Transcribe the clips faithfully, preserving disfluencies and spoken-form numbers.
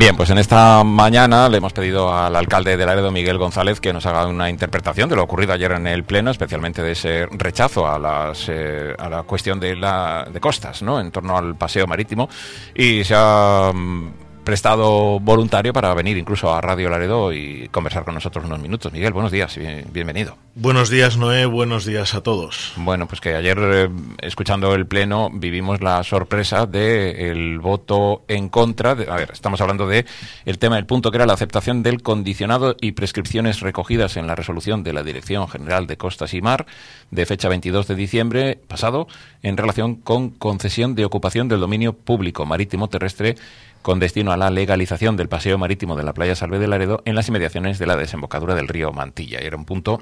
Bien, pues en esta mañana le hemos pedido al alcalde de Laredo, Miguel González, que nos haga una interpretación de lo ocurrido ayer en el Pleno, especialmente de ese rechazo a las eh, a la cuestión de la de costas, ¿no?, en torno al paseo marítimo, y se ha prestado voluntario para venir incluso a Radio Laredo y conversar con nosotros unos minutos. Miguel, buenos días y bien, bienvenido. Buenos días, Noé, buenos días a todos. Bueno, pues que ayer, eh, escuchando el Pleno, vivimos la sorpresa del voto en contra. De, a ver, estamos hablando de el tema del punto que era la aceptación del condicionado y prescripciones recogidas en la resolución de la Dirección General de Costas y Mar de fecha veintidós de diciembre pasado en relación con concesión de ocupación del dominio público marítimo terrestre con destino a la legalización del paseo marítimo de la playa Salve de Laredo en las inmediaciones de la desembocadura del río Mantilla. Era un punto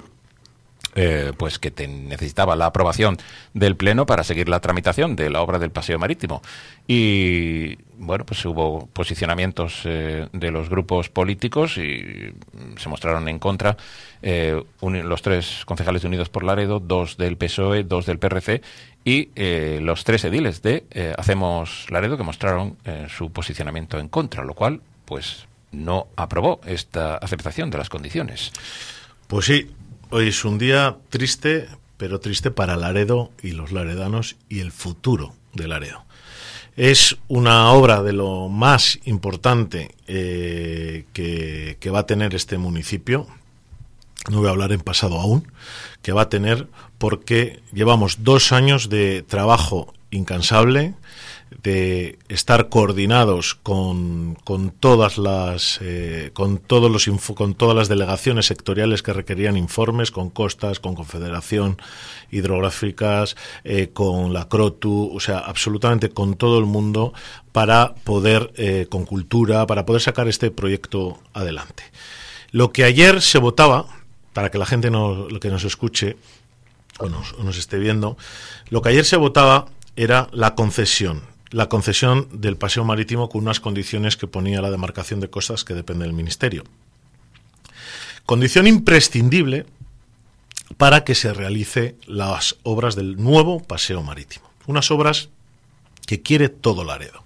eh, pues que te necesitaba la aprobación del Pleno para seguir la tramitación de la obra del paseo marítimo. Y bueno, pues hubo posicionamientos eh, de los grupos políticos y se mostraron en contra eh, un, los tres concejales de Unidos por Laredo, dos del P S O E, dos del P R C y eh, los tres ediles de eh, Hacemos Laredo, que mostraron eh, su posicionamiento en contra, lo cual pues no aprobó esta aceptación de las condiciones. Pues sí, hoy es un día triste, pero triste para Laredo y los laredanos y el futuro de Laredo. Es una obra de lo más importante eh, que, que va a tener este municipio. No voy a hablar en pasado aún, que va a tener porque llevamos dos años de trabajo incansable, de estar coordinados con, con todas las eh, con todos los info, con todas las delegaciones sectoriales que requerían informes, con Costas, con Confederación Hidrográficas, eh, con la CROTU, o sea, absolutamente con todo el mundo para poder, eh, con Cultura, para poder sacar este proyecto adelante. Lo que ayer se votaba, para que la gente no, lo que nos escuche o nos, o nos esté viendo, lo que ayer se votaba era la concesión, la concesión del paseo marítimo con unas condiciones que ponía la demarcación de costas que depende del Ministerio. Condición imprescindible para que se realice las obras del nuevo paseo marítimo. Unas obras que quiere todo Laredo.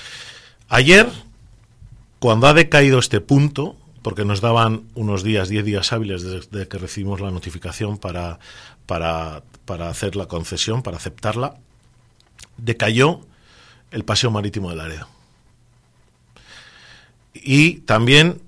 Ayer, cuando ha decaído este punto, porque nos daban unos días, diez días hábiles desde que recibimos la notificación para, para, para hacer la concesión, para aceptarla, decayó el paseo marítimo de Laredo. Y también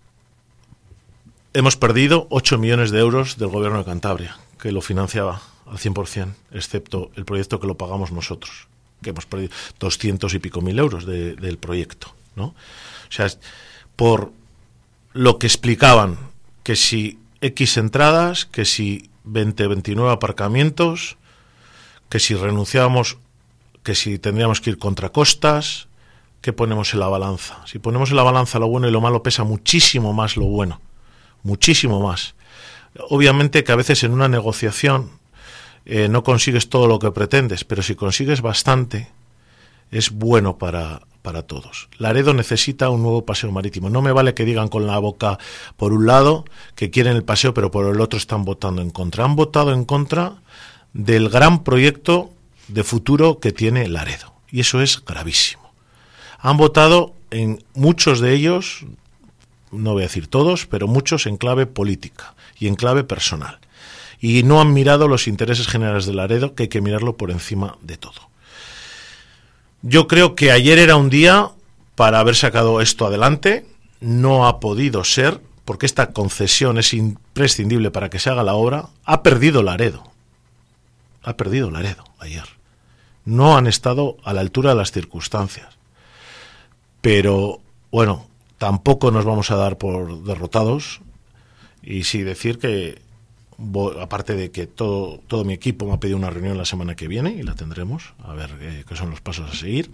hemos perdido ocho millones de euros del gobierno de Cantabria, que lo financiaba al cien por ciento, excepto el proyecto que lo pagamos nosotros, que hemos perdido doscientos y pico mil euros de, del proyecto, ¿no? O sea, por lo que explicaban, que si X entradas, que si veinte, veintinueve aparcamientos, que si renunciábamos, que si tendríamos que ir contra costas, ¿qué ponemos en la balanza? Si ponemos en la balanza lo bueno y lo malo, pesa muchísimo más lo bueno, muchísimo más. Obviamente que a veces en una negociación eh, no consigues todo lo que pretendes, pero si consigues bastante, es bueno para, para todos. Laredo necesita un nuevo paseo marítimo. No me vale que digan con la boca por un lado que quieren el paseo, pero por el otro están votando en contra. Han votado en contra del gran proyecto de futuro que tiene Laredo, y eso es gravísimo. Han votado en muchos de ellos, no voy a decir todos, pero muchos en clave política y en clave personal, y no han mirado los intereses generales de Laredo, que hay que mirarlo por encima de todo. Yo creo que ayer era un día para haber sacado esto adelante. No ha podido ser, porque esta concesión es imprescindible para que se haga la obra. Ha perdido Laredo. Ha perdido Laredo ayer. No han estado a la altura de las circunstancias. Pero, bueno, tampoco nos vamos a dar por derrotados. Y sí decir que, aparte de que todo, todo mi equipo me ha pedido una reunión la semana que viene, y la tendremos, a ver eh, qué son los pasos a seguir.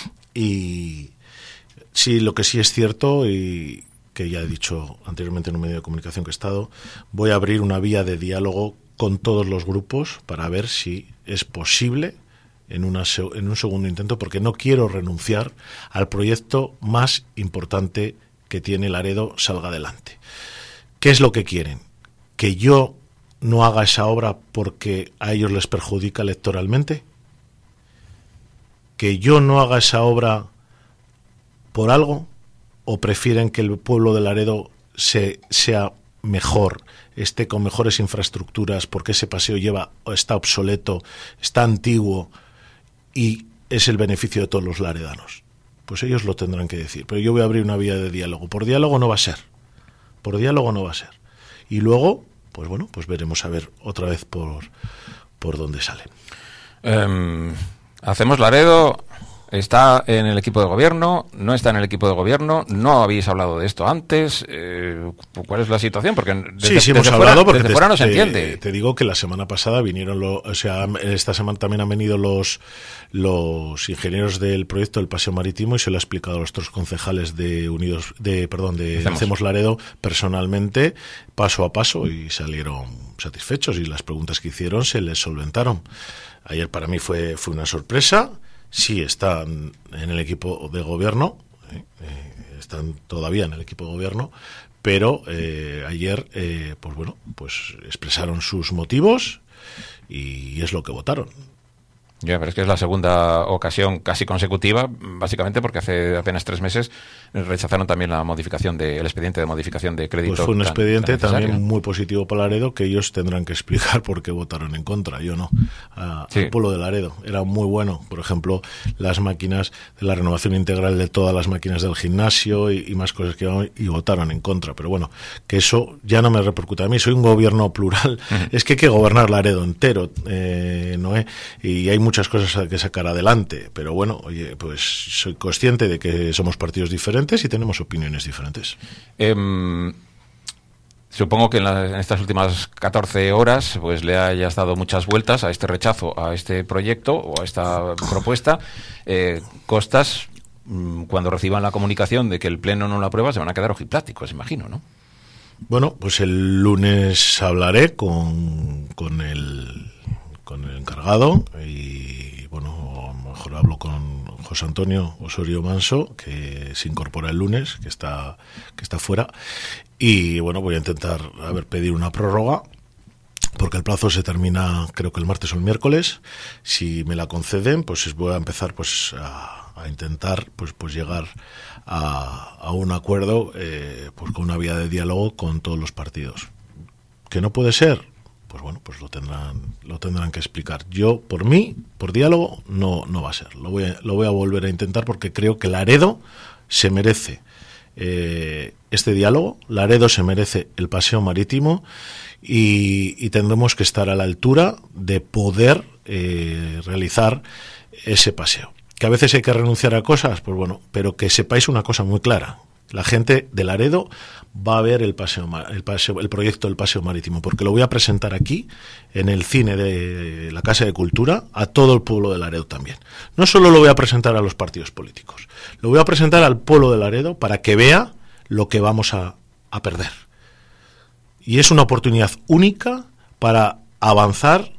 Y sí, lo que sí es cierto, y que ya he dicho anteriormente en un medio de comunicación que he estado, voy a abrir una vía de diálogo con todos los grupos para ver si es posible en, una, en un segundo intento, porque no quiero renunciar al proyecto más importante que tiene Laredo salga adelante. ¿Qué es lo que quieren? Que yo no haga esa obra porque a ellos les perjudica electoralmente, que yo no haga esa obra por algo, o prefieren que el pueblo de Laredo se, sea mejor, esté con mejores infraestructuras, porque ese paseo lleva está obsoleto, está antiguo y es el beneficio de todos los laredanos. Pues ellos lo tendrán que decir. Pero yo voy a abrir una vía de diálogo. Por diálogo no va a ser. Por diálogo no va a ser. Y luego, pues bueno, pues veremos a ver otra vez por, por dónde sale. Um, hacemos Laredo. ¿Está en el equipo de gobierno? ¿No está en el equipo de gobierno? ¿No habéis hablado de esto antes? Eh, ¿Cuál es la situación? Porque desde, sí, sí hemos desde hablado fuera, porque desde te, fuera no se te, entiende. Te digo que la semana pasada vinieron, los, o sea, esta semana también han venido los los ingenieros del proyecto del Paseo Marítimo y se lo ha explicado a los tres concejales de Unidos, de perdón, de Hacemos, Hacemos Laredo personalmente, paso a paso, y salieron satisfechos y las preguntas que hicieron se les solventaron. Ayer para mí fue fue una sorpresa. Sí, están en el equipo de gobierno, eh, eh, están todavía en el equipo de gobierno, pero eh, ayer, eh, pues bueno, pues expresaron sus motivos y es lo que votaron. Ya, pero es que es la segunda ocasión casi consecutiva, básicamente porque hace apenas tres meses rechazaron también la modificación de, el expediente de modificación de crédito. Pues fue un tan, expediente tan también muy positivo para Laredo, que ellos tendrán que explicar por qué votaron en contra, yo no. A, sí. Al pueblo de Laredo era muy bueno, por ejemplo, las máquinas, la renovación integral de todas las máquinas del gimnasio y, y más cosas que y votaron en contra, pero bueno, que eso ya no me repercute a mí, soy un gobierno plural, uh-huh. Es que hay que gobernar Laredo entero, eh, ¿no? Eh? Y hay muchas cosas que sacar adelante, pero bueno, oye, pues soy consciente de que somos partidos diferentes y tenemos opiniones diferentes. Eh, supongo que en, la, en estas últimas catorce horas pues le hayas dado muchas vueltas a este rechazo, a este proyecto o a esta propuesta. Eh, Costas, cuando reciban la comunicación de que el Pleno no lo aprueba, se van a quedar ojipláticos, imagino, ¿no? Bueno, pues el lunes hablaré con, con el con el encargado y bueno, a lo mejor hablo con José Antonio Osorio Manso, que se incorpora el lunes, que está que está fuera, y bueno, voy a intentar a ver pedir una prórroga porque el plazo se termina creo que el martes o el miércoles. Si me la conceden, pues voy a empezar pues a, a intentar pues pues llegar a, a un acuerdo eh, pues con una vía de diálogo con todos los partidos. ¿Que no puede ser? Pues bueno, pues lo tendrán lo tendrán que explicar. Yo, por mí, por diálogo, no no va a ser. Lo voy a, lo voy a volver a intentar porque creo que Laredo se merece eh, este diálogo. Laredo se merece el paseo marítimo y, y tendremos que estar a la altura de poder eh, realizar ese paseo. Que a veces hay que renunciar a cosas, pues bueno, pero que sepáis una cosa muy clara. La gente de Laredo va a ver el paseo, el paseo, el proyecto del paseo marítimo, porque lo voy a presentar aquí, en el cine de la Casa de Cultura, a todo el pueblo de Laredo también. No solo lo voy a presentar a los partidos políticos, lo voy a presentar al pueblo de Laredo para que vea lo que vamos a, a perder. Y es una oportunidad única para avanzar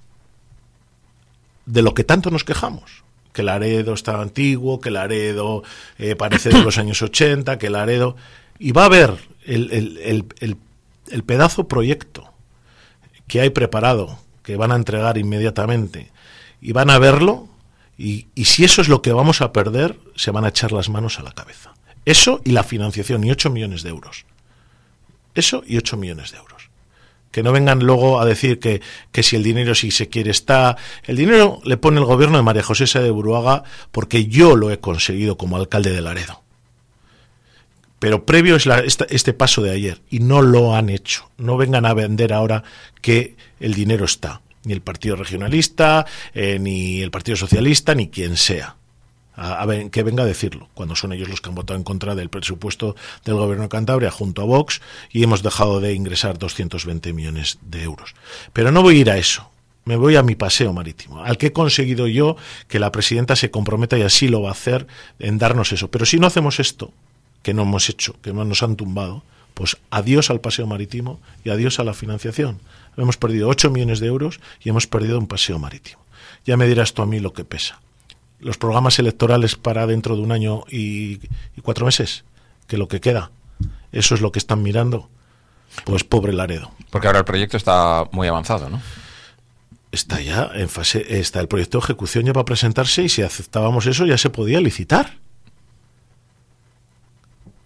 de lo que tanto nos quejamos. Que Laredo está antiguo, que Laredo eh, parece de los años ochenta, que Laredo... Y va a haber el, el, el, el, el pedazo proyecto que hay preparado, que van a entregar inmediatamente, y van a verlo, y, y si eso es lo que vamos a perder, se van a echar las manos a la cabeza. Eso y la financiación, y ocho millones de euros. Eso y ocho millones de euros. Que no vengan luego a decir que, que si el dinero, si se quiere, está... El dinero le pone el gobierno de María José Saez de Buruaga porque yo lo he conseguido como alcalde de Laredo. Pero previo es la, esta, este paso de ayer y no lo han hecho. No vengan a vender ahora que el dinero está. Ni el Partido Regionalista, eh, ni el Partido Socialista, ni quien sea. A, a ver, que venga a decirlo, cuando son ellos los que han votado en contra del presupuesto del Gobierno de Cantabria junto a Vox y hemos dejado de ingresar doscientos veinte millones de euros. Pero no voy a ir a eso, me voy a mi paseo marítimo, al que he conseguido yo que la presidenta se comprometa, y así lo va a hacer, en darnos eso. Pero si no hacemos esto, que no hemos hecho, que nos han tumbado, pues adiós al paseo marítimo y adiós a la financiación. Hemos perdido ocho millones de euros y hemos perdido un paseo marítimo. Ya me dirás tú a mí lo que pesa. Los programas electorales para dentro de un año y, y cuatro meses, que lo que queda, eso es lo que están mirando, pues pobre Laredo. Porque ahora el proyecto está muy avanzado, ¿no? Está ya en fase, está el proyecto de ejecución ya para presentarse y si aceptábamos eso ya se podía licitar.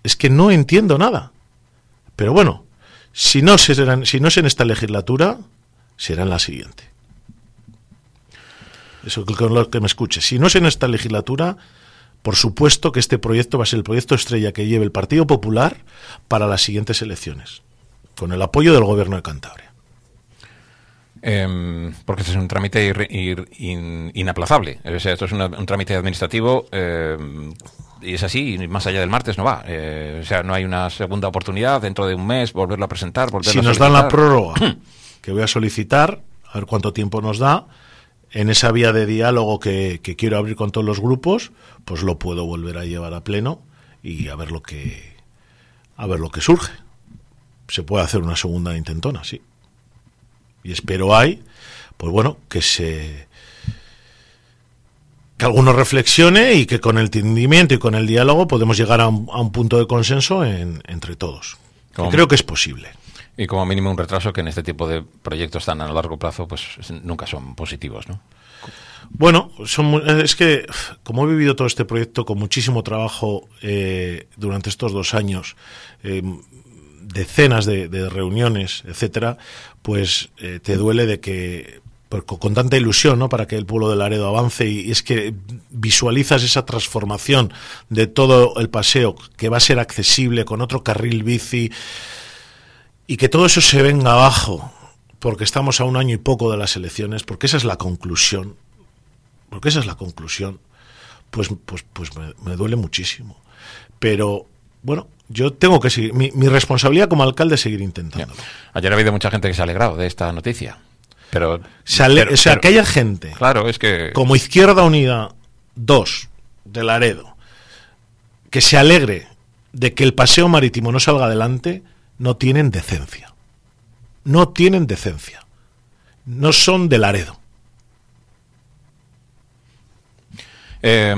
Es que no entiendo nada. Pero bueno, si no, serán, si no es en esta legislatura, será en la siguiente. Eso con lo que me escuche. Si no es en esta legislatura, por supuesto que este proyecto va a ser el proyecto estrella que lleve el Partido Popular para las siguientes elecciones, con el apoyo del Gobierno de Cantabria. Eh, porque este es un trámite ir, ir, in, inaplazable. O sea, esto es una, un trámite administrativo eh, y es así, y más allá del martes no va. Eh, o sea, no hay una segunda oportunidad dentro de un mes, volverlo a presentar, volverlo si a nos solicitar. dan la prórroga que voy a solicitar, a ver cuánto tiempo nos da, en esa vía de diálogo que, que quiero abrir con todos los grupos, pues lo puedo volver a llevar a pleno y a ver lo que a ver lo que surge. Se puede hacer una segunda intentona, sí. Y espero hay, pues bueno, que se que alguno reflexione y que con el entendimiento y con el diálogo podemos llegar a un, a un punto de consenso en, entre todos. Que creo que es posible. Y como mínimo un retraso que en este tipo de proyectos tan a largo plazo pues nunca son positivos, ¿no? Bueno, son, es que como he vivido todo este proyecto con muchísimo trabajo eh, durante estos dos años, eh, decenas de, de reuniones, etcétera, pues eh, te duele de que pues, con tanta ilusión, ¿no?, para que el pueblo de Laredo avance y, y es que visualizas esa transformación de todo el paseo que va a ser accesible con otro carril bici. Y que todo eso se venga abajo, porque estamos a un año y poco de las elecciones, porque esa es la conclusión, porque esa es la conclusión, pues, pues, pues me, me duele muchísimo. Pero, bueno, yo tengo que seguir, mi, mi responsabilidad como alcalde es seguir intentándolo. Ya. Ayer ha habido mucha gente que se ha alegrado de esta noticia, pero... Se ale- pero o sea, pero, que haya gente, claro, es que... como Izquierda Unida dos de Laredo, que se alegre de que el paseo marítimo no salga adelante... No tienen decencia. No tienen decencia. No son de Laredo. Eh,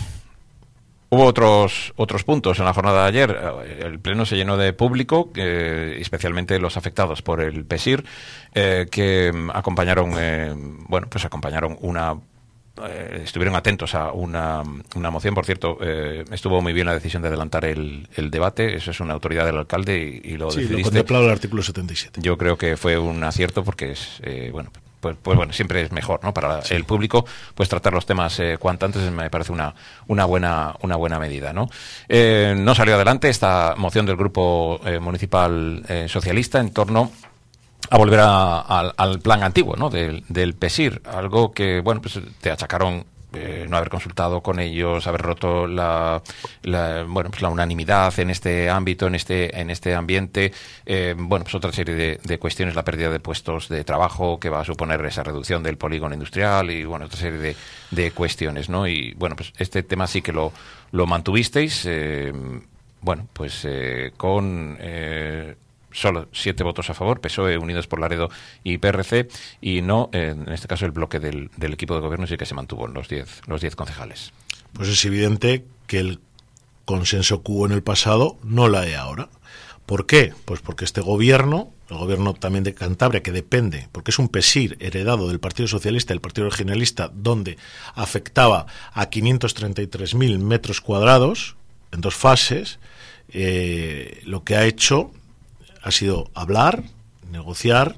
hubo otros otros puntos en la jornada de ayer. El pleno se llenó de público, eh, especialmente los afectados por el PESIR, eh, que acompañaron, eh, bueno, pues acompañaron una Eh, estuvieron atentos a una, una moción. Por cierto, eh, estuvo muy bien la decisión de adelantar el, el debate. Eso es una autoridad del alcalde y, y lo sí, decidiste. lo contemplado el artículo setenta y siete. Yo creo que fue un acierto porque es, eh, bueno, pues, pues bueno, siempre es mejor, ¿no?, para sí. el público, pues tratar los temas eh, cuanto antes. Me parece una una buena una buena medida, ¿no? Eh, no salió adelante esta moción del grupo eh, municipal eh, socialista en torno a volver a, a, al plan antiguo, ¿no?, del, del PESIR, algo que, bueno, pues te achacaron eh, no haber consultado con ellos, haber roto la, la bueno, pues la unanimidad en este ámbito, en este en este ambiente, eh, bueno, pues otra serie de, de cuestiones, la pérdida de puestos de trabajo que va a suponer esa reducción del polígono industrial y, bueno, otra serie de, de cuestiones, ¿no? Y, bueno, pues este tema sí que lo, lo mantuvisteis, eh, bueno, pues eh, con... Eh, solo siete votos a favor, P S O E, Unidos por Laredo y P R C, y no, eh, en este caso, el bloque del, del equipo de gobierno sí que se mantuvo en los diez los diez concejales. Pues es evidente que el consenso que hubo en el pasado no la hay ahora. ¿Por qué? Pues porque este gobierno, el gobierno también de Cantabria, que depende, porque es un PESIR heredado del Partido Socialista y del Partido Regionalista, donde afectaba a quinientos treinta y tres mil metros cuadrados en dos fases, eh, lo que ha hecho ha sido hablar, negociar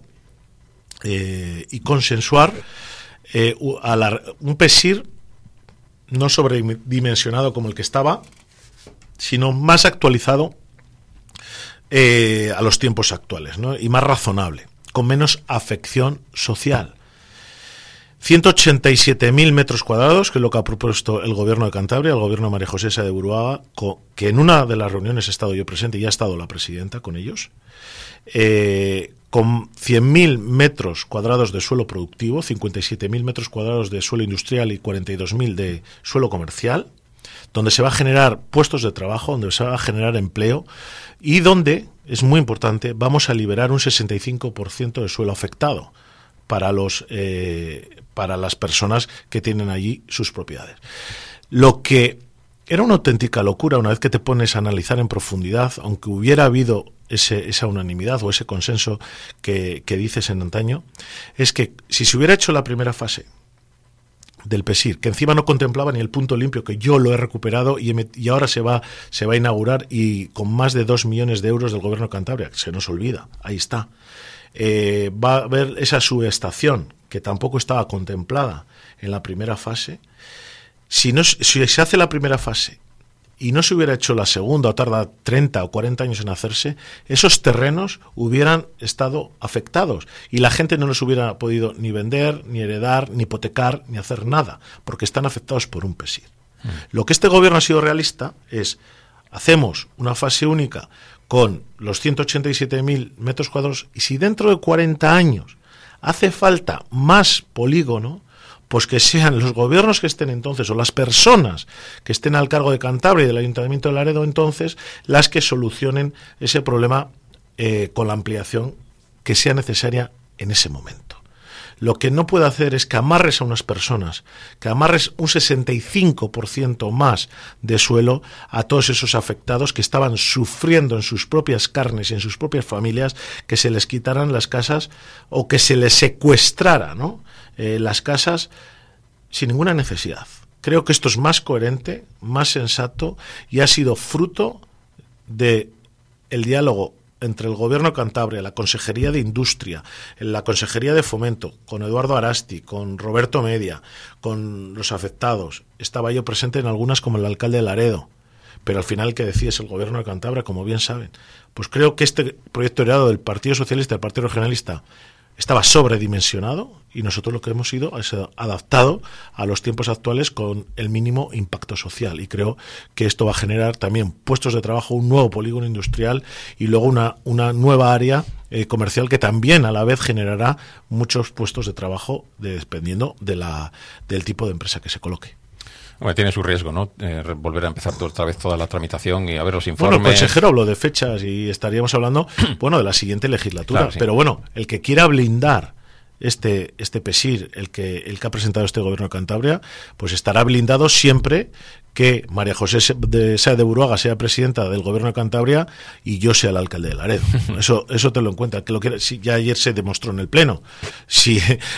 eh, y consensuar eh, a la, un PESIR no sobredimensionado como el que estaba, sino más actualizado eh, a los tiempos actuales, ¿no?, y más razonable, con menos afección social. ciento ochenta y siete mil metros cuadrados, que es lo que ha propuesto el gobierno de Cantabria, el gobierno de María José Sa de Buruaga, que en una de las reuniones he estado yo presente y ha estado la presidenta con ellos, eh, con cien mil metros cuadrados de suelo productivo, cincuenta y siete mil metros cuadrados de suelo industrial y cuarenta y dos mil de suelo comercial, donde se va a generar puestos de trabajo, donde se va a generar empleo y donde, es muy importante, vamos a liberar un sesenta y cinco por ciento de suelo afectado para los eh, para las personas que tienen allí sus propiedades. Lo que era una auténtica locura una vez que te pones a analizar en profundidad, aunque hubiera habido ese, esa unanimidad o ese consenso que, que dices en antaño, es que si se hubiera hecho la primera fase del PESIR, que encima no contemplaba ni el punto limpio, que yo lo he recuperado y, he y ahora se va, se va a inaugurar, y con más de dos millones de euros del Gobierno de Cantabria, que se nos olvida, ahí está. Eh, va a haber esa subestación, que tampoco estaba contemplada en la primera fase. Si, no, si se hace la primera fase y no se hubiera hecho la segunda, o tarda treinta o cuarenta años en hacerse, esos terrenos hubieran estado afectados y la gente no los hubiera podido ni vender, ni heredar, ni hipotecar, ni hacer nada, porque están afectados por un PESIR. Mm. Lo que este gobierno ha sido realista es: hacemos una fase única con los ciento ochenta y siete mil metros cuadrados, y si dentro de cuarenta años hace falta más polígono, pues que sean los gobiernos que estén entonces, o las personas que estén al cargo de Cantabria y del Ayuntamiento de Laredo entonces, las que solucionen ese problema eh, con la ampliación que sea necesaria en ese momento. Lo que no puede hacer es que amarres a unas personas, que amarres un sesenta y cinco por ciento más de suelo a todos esos afectados que estaban sufriendo en sus propias carnes y en sus propias familias, que se les quitaran las casas o que se les secuestrara, ¿no? Eh, las casas sin ninguna necesidad. Creo que esto es más coherente, más sensato, y ha sido fruto de el diálogo entre el Gobierno de Cantabria, la Consejería de Industria, la Consejería de Fomento, con Eduardo Arasti, con Roberto Media, con los afectados. Estaba yo presente en algunas como el alcalde de Laredo, pero al final el que decide es el Gobierno de Cantabria, como bien saben. Pues creo que este proyecto heredado del Partido Socialista y del Partido Regionalista estaba sobredimensionado, y nosotros lo que hemos sido es adaptado a los tiempos actuales con el mínimo impacto social, y creo que esto va a generar también puestos de trabajo, un nuevo polígono industrial y luego una, una nueva área eh, comercial que también a la vez generará muchos puestos de trabajo de, dependiendo de la, del tipo de empresa que se coloque. Bueno, tiene su riesgo, ¿no? Eh, volver a empezar otra vez toda la tramitación y a ver los informes. Bueno, el consejero habló de fechas y estaríamos hablando, bueno, de la siguiente legislatura. Claro, sí. Pero bueno, el que quiera blindar este este PESIR, el que el que ha presentado este Gobierno de Cantabria, pues estará blindado siempre que María José de Sáez de Buruaga sea presidenta del Gobierno de Cantabria y yo sea el alcalde de Laredo. Eso eso te lo en cuenta. Que lo que si ya ayer se demostró en el Pleno. Si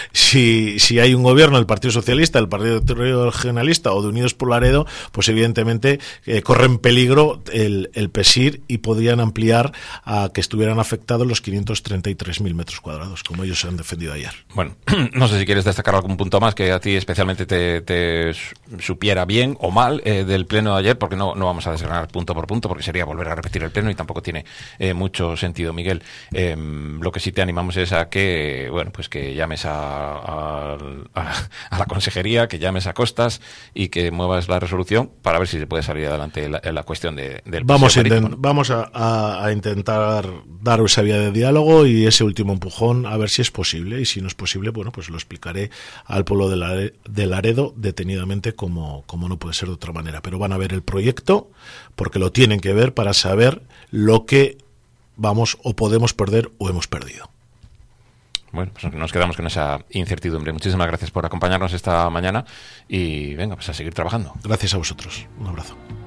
si si hay un gobierno del Partido Socialista, del Partido Regionalista o de Unidos por Laredo, pues evidentemente eh, corre en peligro el, el PESIR y podrían ampliar a que estuvieran afectados los quinientos treinta y tres mil metros cuadrados, como ellos se han defendido ayer. Bueno, no sé si quieres destacar algún punto más que a ti especialmente te, te supiera bien o mal Eh, del pleno de ayer, porque no, no vamos a desgranar punto por punto, porque sería volver a repetir el pleno y tampoco tiene eh, mucho sentido, Miguel. Eh, lo que sí te animamos es a que, bueno, pues que llames a, a, a, a la consejería, que llames a Costas y que muevas la resolución para ver si se puede salir adelante la, la cuestión de, del vamos a intent, ¿no? Vamos a, a, a intentar dar esa vía de diálogo y ese último empujón, a ver si es posible, y si no es posible, bueno, pues lo explicaré al pueblo de, la, de Laredo detenidamente, como, como no puede ser de otra manera, pero van a ver el proyecto porque lo tienen que ver para saber lo que vamos o podemos perder o hemos perdido. Bueno, pues nos quedamos con esa incertidumbre. Muchísimas gracias por acompañarnos esta mañana y venga, pues a seguir trabajando. Gracias a vosotros. Un abrazo.